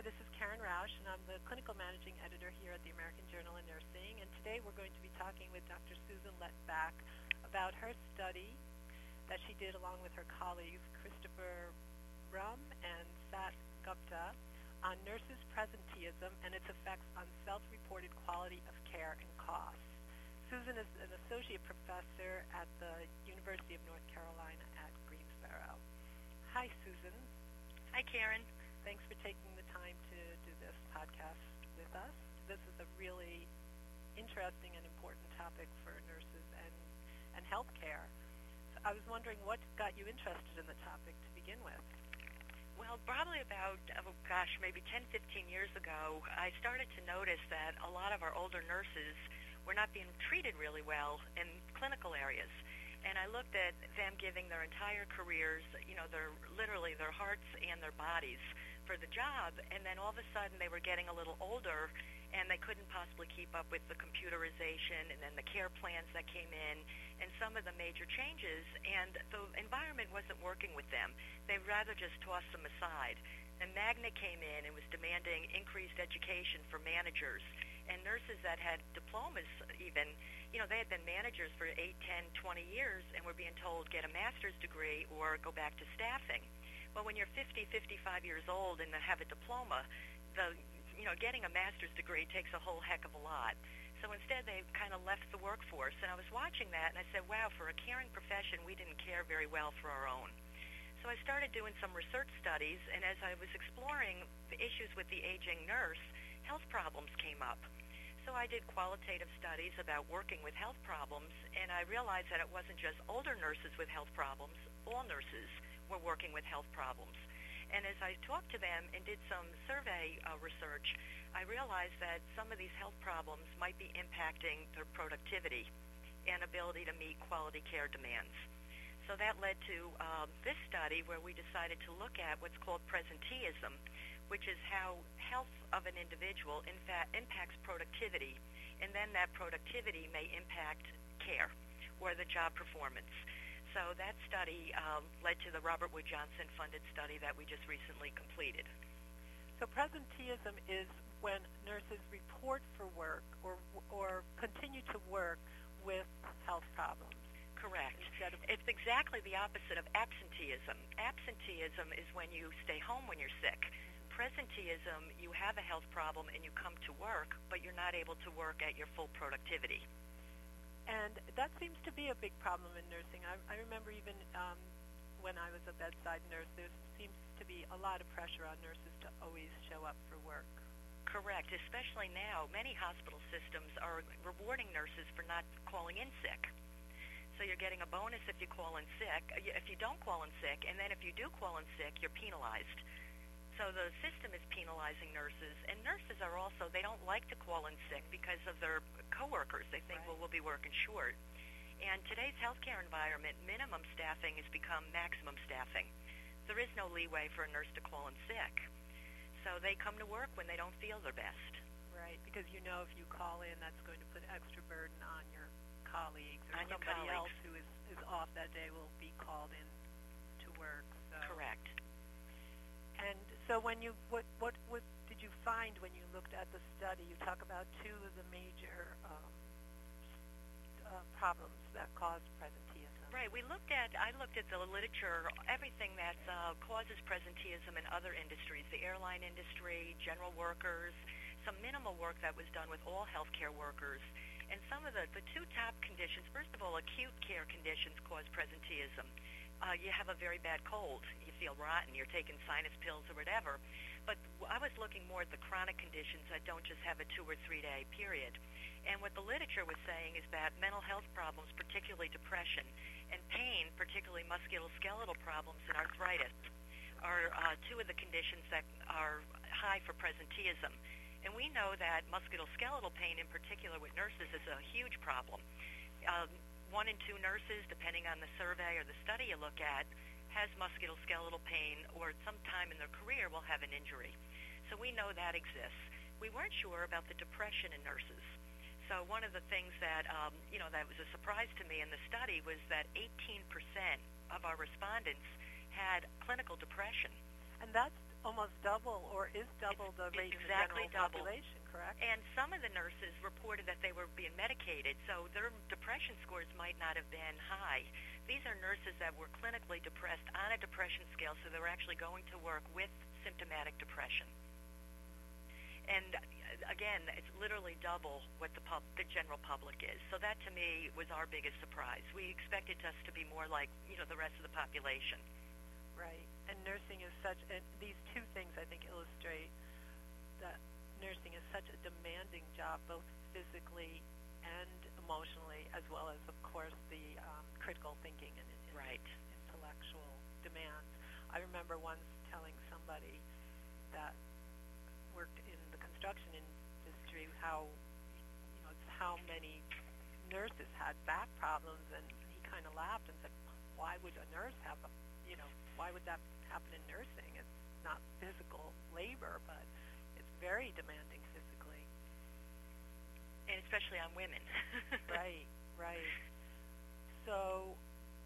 this is Karen Rausch, and I'm the clinical managing editor here at the American Journal of Nursing. And today we're going to be talking with Dr. Susan Lettbach about her study that she did along with her colleagues Christopher Rum and Sat Gupta on nurses' presenteeism and its effects on self-reported quality of care and costs. Susan is an associate professor at the University of North Carolina at Greensboro. Hi, Susan. Hi, Karen. Thanks for taking the time to do this podcast with us. This is a really interesting and important topic for nurses and healthcare. So I was wondering what got you interested in the topic to begin with. Well, probably about, maybe 10, 15 years ago, I started to notice that a lot of our older nurses were not being treated really well in clinical areas. And I looked at them giving their entire careers, their hearts and their bodies for the job, and then all of a sudden they were getting a little older and they couldn't possibly keep up with the computerization and then the care plans that came in and some of the major changes, and the environment wasn't working with them. They'd rather just toss them aside. And Magna came in and was demanding increased education for managers, and nurses that had diplomas even, they had been managers for 8, 10, 20 years and were being told get a master's degree or go back to staffing. Well, when you're 50, 55 years old and have a diploma, getting a master's degree takes a whole heck of a lot. So instead, they kind of left the workforce. And I was watching that, and I said, wow, for a caring profession, we didn't care very well for our own. So I started doing some research studies, and as I was exploring the issues with the aging nurse, health problems came up. So I did qualitative studies about working with health problems, and I realized that it wasn't just older nurses with health problems. All nurses were working with health problems. And as I talked to them and did some survey research, I realized that some of these health problems might be impacting their productivity and ability to meet quality care demands. So that led to this study where we decided to look at what's called presenteeism, which is how health of an individual in fact impacts productivity, and then that productivity may impact care or the job performance. So that study led to the Robert Wood Johnson funded study that we just recently completed. So presenteeism is when nurses report for work or continue to work with health problems. Correct. It's exactly the opposite of absenteeism. Absenteeism is when you stay home when you're sick. Presenteeism, you have a health problem and you come to work, but you're not able to work at your full productivity. And that seems to be a big problem in nursing. I remember even when I was a bedside nurse, there seems to be a lot of pressure on nurses to always show up for work. Correct, especially now. Many hospital systems are rewarding nurses for not calling in sick. So you're getting a bonus if you call in sick, if you don't call in sick, and then if you do call in sick, you're penalized. So the system is penalizing nurses, and nurses are also, they don't like to call in sick because of their coworkers. They think, right, well, we'll be working short. And today's healthcare environment, minimum staffing has become maximum staffing. There is no leeway for a nurse to call in sick. So they come to work when they don't feel their best. Right, because if you call in, that's going to put extra burden on your colleagues, or somebody else who is off that day will be called in to work. So. Correct. And so what did you find when you looked at the study? You talk about two of the major problems that cause presenteeism. Right. I looked at the literature, everything that causes presenteeism in other industries, the airline industry, general workers, some minimal work that was done with all healthcare workers. And some of the two top conditions, first of all, acute care conditions cause presenteeism. You have a very bad cold, you feel rotten, you're taking sinus pills or whatever. But I was looking more at the chronic conditions that don't just have a 2 or 3 day period. And what the literature was saying is that mental health problems, particularly depression, and pain, particularly musculoskeletal problems and arthritis, are two of the conditions that are high for presenteeism. And we know that musculoskeletal pain in particular with nurses is a huge problem. 1 in 2 nurses, depending on the survey or the study you look at, has musculoskeletal pain or at some time in their career will have an injury. So we know that exists. We weren't sure about the depression in nurses. So one of the things that, that was a surprise to me in the study was that 18% of our respondents had clinical depression. And that's almost double or is double the rate in the exactly general double. population, correct? And some of the nurses reported that they were being medicated, so their depression scores might not have been high. These are nurses that were clinically depressed on a depression scale, so they were actually going to work with symptomatic depression. And again, it's literally double what the general public is. So that, to me, was our biggest surprise. We expected us to be more like, the rest of the population. Right. And nursing is such, and these two things, I think, illustrate that nursing is such a demanding job, both physically and emotionally, as well as, of course, the critical thinking and right. intellectual demands. I remember once telling somebody that worked in the construction industry how many nurses had back problems, and he kind of laughed and said, why would a nurse have why would that happen in nursing? It's not physical labor, but it's very demanding physically. And especially on women. Right. So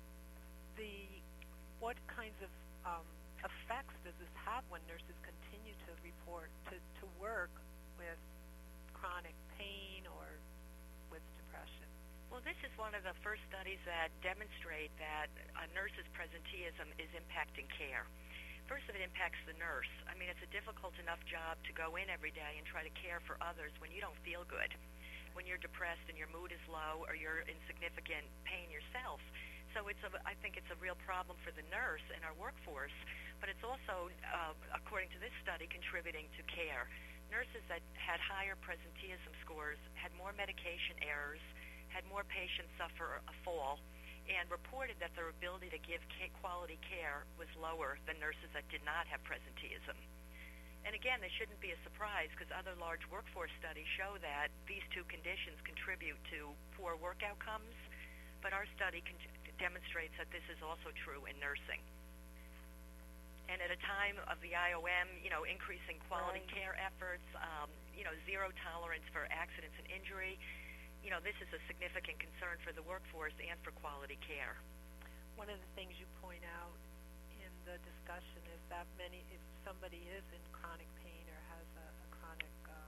what kinds of effects does this have when nurses continue to report to work with chronic pain or with depression? Well, this is one of the first studies that demonstrate that a nurse's presenteeism is impacting care. First, it impacts the nurse. I mean, it's a difficult enough job to go in every day and try to care for others when you don't feel good, when you're depressed and your mood is low or you're in significant pain yourself. So I think it's a real problem for the nurse and our workforce, but it's also, according to this study, contributing to care. Nurses that had higher presenteeism scores had more medication errors, had more patients suffer a fall, and reported that their ability to give quality care was lower than nurses that did not have presenteeism. And again, this shouldn't be a surprise because other large workforce studies show that these two conditions contribute to poor work outcomes, but our study demonstrates that this is also true in nursing. And at a time of the IOM, increasing quality right. care efforts, zero tolerance for accidents and injury, this is a significant concern for the workforce and for quality care. One of the things you point out in the discussion is that if somebody is in chronic pain or has a chronic,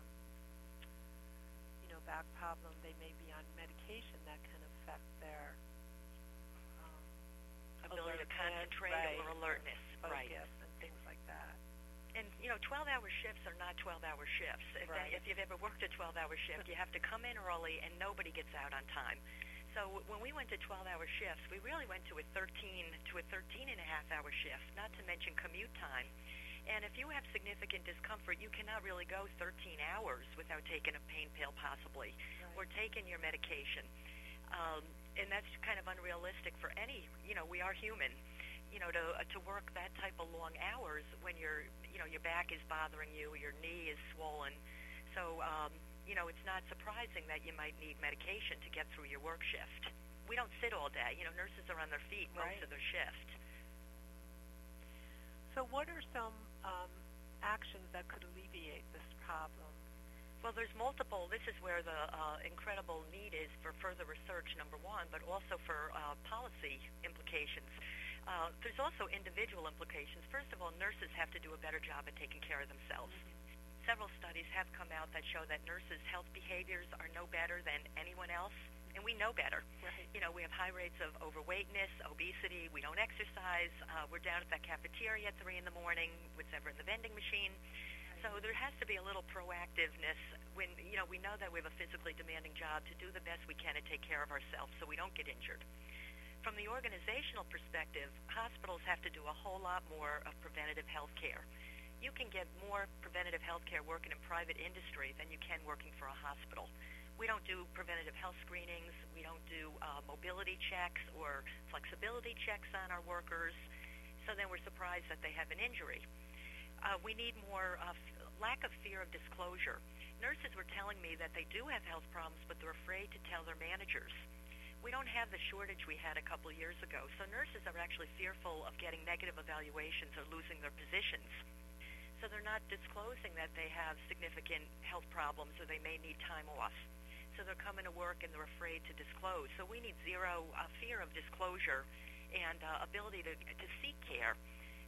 back problem, they may be on medication that can affect their ability to concentrate right. or alertness. Focus right. and things like that. And, 12-hour shifts are not 12-hour shifts. If you've ever worked a 12-hour shift, you have to come in early and nobody gets out on time. So when we went to 12-hour shifts, we really went to a 13.5-hour shift, not to mention commute time. And if you have significant discomfort, you cannot really go 13 hours without taking a pain pill possibly or taking your medication. And that's kind of unrealistic for any, we are human. To work that type of long hours when your back is bothering you, your knee is swollen. So, it's not surprising that you might need medication to get through your work shift. We don't sit all day. Nurses are on their feet most right. of their shift. So what are some actions that could alleviate this problem? Well, there's multiple. This is where the incredible need is for further research, number one, but also for policy implications. There's also individual implications. First of all, nurses have to do a better job at taking care of themselves. Mm-hmm. Several studies have come out that show that nurses' health behaviors are no better than anyone else, and we know better. Right. We have high rates of overweightness, obesity. We don't exercise. We're down at that cafeteria at 3 in the morning, whatever in the vending machine. So there has to be a little proactiveness when, we know that we have a physically demanding job to do the best we can to take care of ourselves so we don't get injured. From the organizational perspective, hospitals have to do a whole lot more of preventative health care. You can get more preventative health care working in private industry than you can working for a hospital. We don't do preventative health screenings. We don't do mobility checks or flexibility checks on our workers. So then we're surprised that they have an injury. We need more lack of fear of disclosure. Nurses were telling me that they do have health problems, but they're afraid to tell their managers. We don't have the shortage we had a couple of years ago, so nurses are actually fearful of getting negative evaluations or losing their positions. So they're not disclosing that they have significant health problems or they may need time off. So they're coming to work and they're afraid to disclose. So we need zero fear of disclosure and ability to seek care.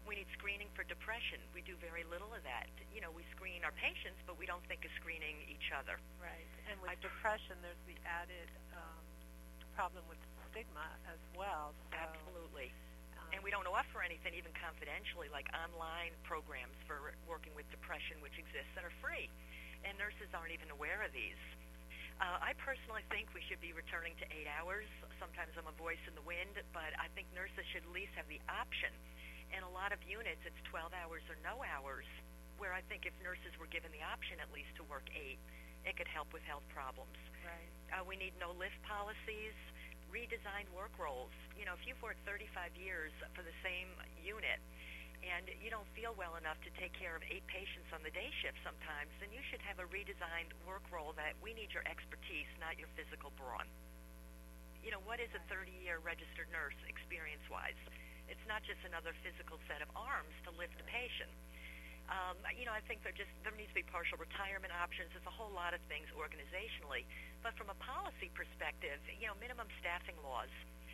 We need screening for depression. We do very little of that. We screen our patients, but we don't think of screening each other. Right. And with depression, there's the added problem with stigma as well. So, absolutely. And we don't offer anything even confidentially, like online programs for working with depression, which exist that are free. And nurses aren't even aware of these. I personally think we should be returning to 8 hours. Sometimes I'm a voice in the wind, but I think nurses should at least have the option. In a lot of units, it's 12 hours or no hours, where I think if nurses were given the option at least to work 8, it could help with health problems. Right. We need no lift policies, redesigned work roles. If you've worked 35 years for the same unit, and you don't feel well enough to take care of 8 patients on the day shift sometimes, then you should have a redesigned work role that we need your expertise, not your physical brawn. What is a 30-year registered nurse experience-wise? It's not just another physical set of arms to lift a patient. I think there needs to be partial retirement options. There's a whole lot of things organizationally. But from a policy perspective, minimum staffing laws.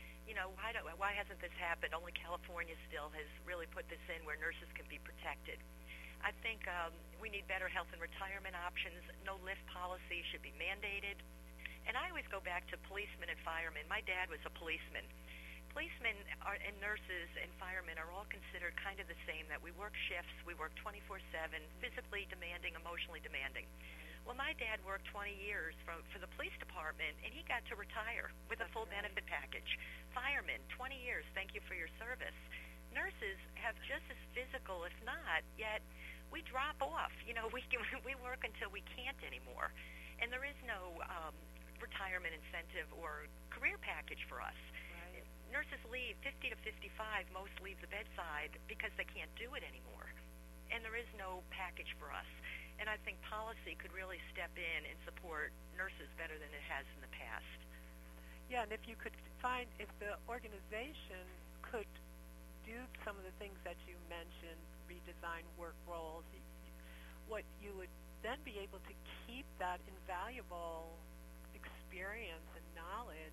Why hasn't this happened? Only California still has really put this in where nurses can be protected. I think we need better health and retirement options. No lift policy should be mandated. And I always go back to policemen and firemen. My dad was a policeman. Policemen and nurses and firemen are all considered kind of the same, that we work shifts, we work 24/7, physically demanding, emotionally demanding. Well, my dad worked 20 years for the police department, and he got to retire with a full benefit package. Firemen, 20 years, thank you for your service. Nurses have just as physical, if not, yet we drop off. We work until we can't anymore. And there is no retirement incentive or career package for us. Right. Nurses leave 50 to 55, most leave the bedside because they can't do it anymore. And there is no package for us. And I think policy could really step in and support nurses better than it has in the past. Yeah, and if the organization could do some of the things that you mentioned, redesign work roles, what you would then be able to keep that invaluable experience and knowledge,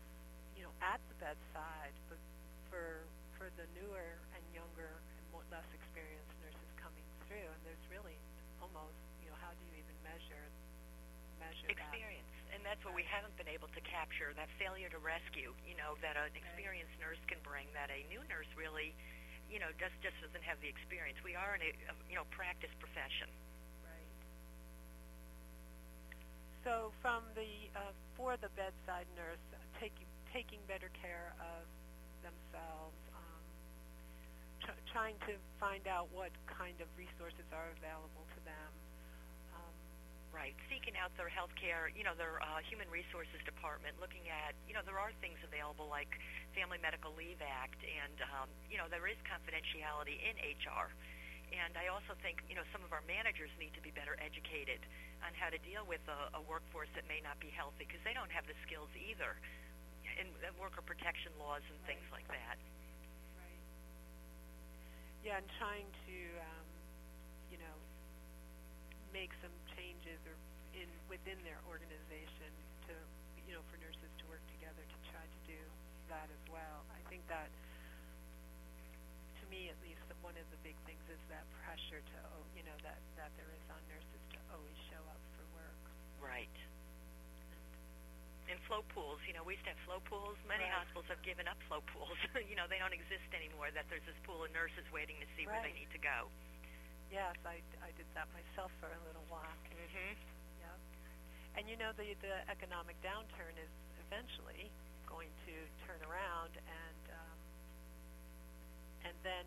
at the bedside, but for the newer and younger and less experienced nurses coming through. And there's really almost, how do you even measure experience? And that's what we haven't been able to capture, that failure to rescue, that an experienced nurse can bring, that a new nurse really, just doesn't have the experience. We are in a practice profession. Right. So from for the bedside nurse, taking better care of themselves, trying to find out what kind of resources are available to them. Right. Seeking out their health care, their human resources department, looking at, there are things available like Family Medical Leave Act, and, there is confidentiality in HR. And I also think, some of our managers need to be better educated on how to deal with a workforce that may not be healthy, because they don't have the skills either in worker protection laws and things like that. Right. Yeah, and trying to, make some changes within their organization to, for nurses to work together to try to do that as well. I think that, to me at least, that one of the big things is that pressure to, that there is on nurses to always show up for work. Right. And flow pools, we used to have flow pools. Many hospitals have given up flow pools. They don't exist anymore, that there's this pool of nurses waiting to see where they need to go. Yes, I did that myself for a little while. Mm-hmm. Yep. And the economic downturn is eventually going to turn around, and then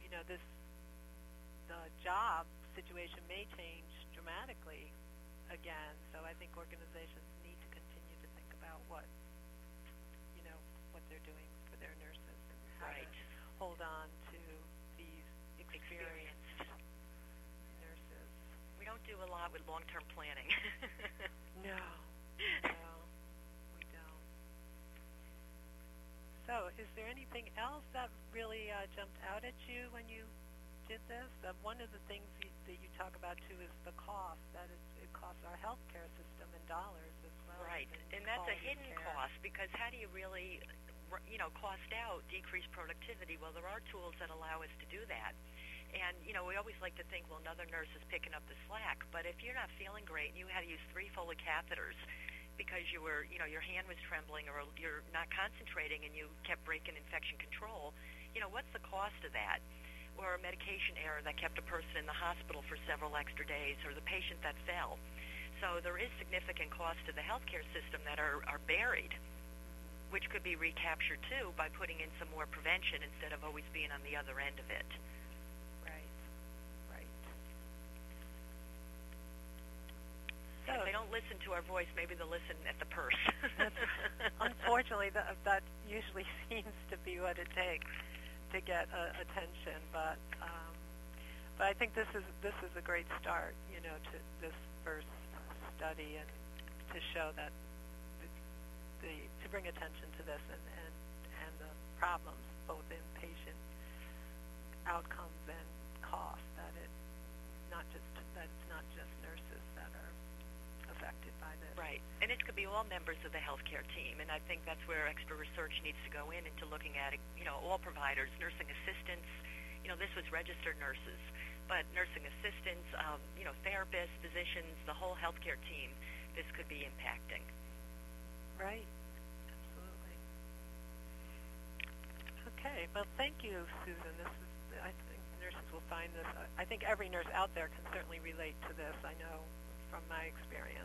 the job situation may change dramatically again. So I think organizations need to continue to think about what they're doing for their nurses and how to hold on to these experienced nurses. We don't do a lot with long-term planning. No, we don't. So is there anything else that really jumped out at you when you did this? One of the things that you talk about, too, is the cost, that it costs our healthcare system in dollars as well. Right, and that's a hidden cost, because how do you really cost out, decrease productivity. Well, there are tools that allow us to do that. And, we always like to think, well, another nurse is picking up the slack. But if you're not feeling great and you had to use 3 Foley catheters because your hand was trembling or you're not concentrating and you kept breaking infection control, what's the cost of that? Or a medication error that kept a person in the hospital for several extra days, or the patient that fell. So there is significant cost to the healthcare system that are buried, which could be recaptured, too, by putting in some more prevention instead of always being on the other end of it. Right. So if they don't listen to our voice, maybe they'll listen at the purse. Unfortunately, that usually seems to be what it takes to get attention, but I think this is a great start, to this first study, and to show that to bring attention to this and the problems both in patient outcomes and cost, that it's not just nurses that are affected by this. Right, and it could be all members of the healthcare team, and I think that's where extra research needs to go into looking at, all providers, nursing assistants. This was registered nurses, but nursing assistants, therapists, physicians, the whole healthcare team, this could be impacting. Right, absolutely. Okay, well, thank you, Susan. I think nurses will find this. I think every nurse out there can certainly relate to this. I know from my experience.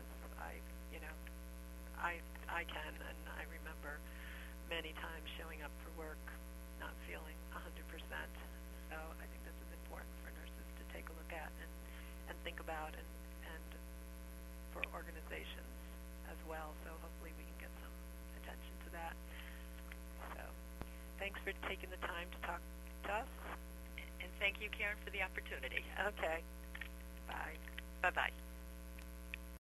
I can, and I remember many times showing up for work not feeling 100%. So I think this is important for nurses to take a look at and think about, and for organizations as well. So hopefully we can get some attention to that. So thanks for taking the time to talk to us. And thank you, Karen, for the opportunity. Okay.